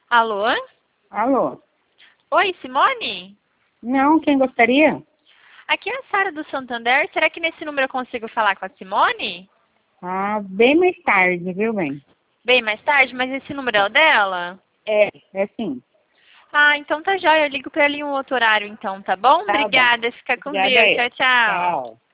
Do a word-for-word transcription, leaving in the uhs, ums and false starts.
Alô? Alô? Oi, Simone? Não, quem gostaria? Aqui é a Sara do Santander. Será que nesse número eu consigo falar com a Simone? Ah, bem mais tarde, viu, bem? Bem mais tarde, mas esse número é o dela? É, é sim. Ah, então tá jóia. Eu ligo pra ela em um outro horário então, tá bom? Tá bom. Obrigada. Fica com Obrigada Deus. aí. Tchau, tchau. Tchau.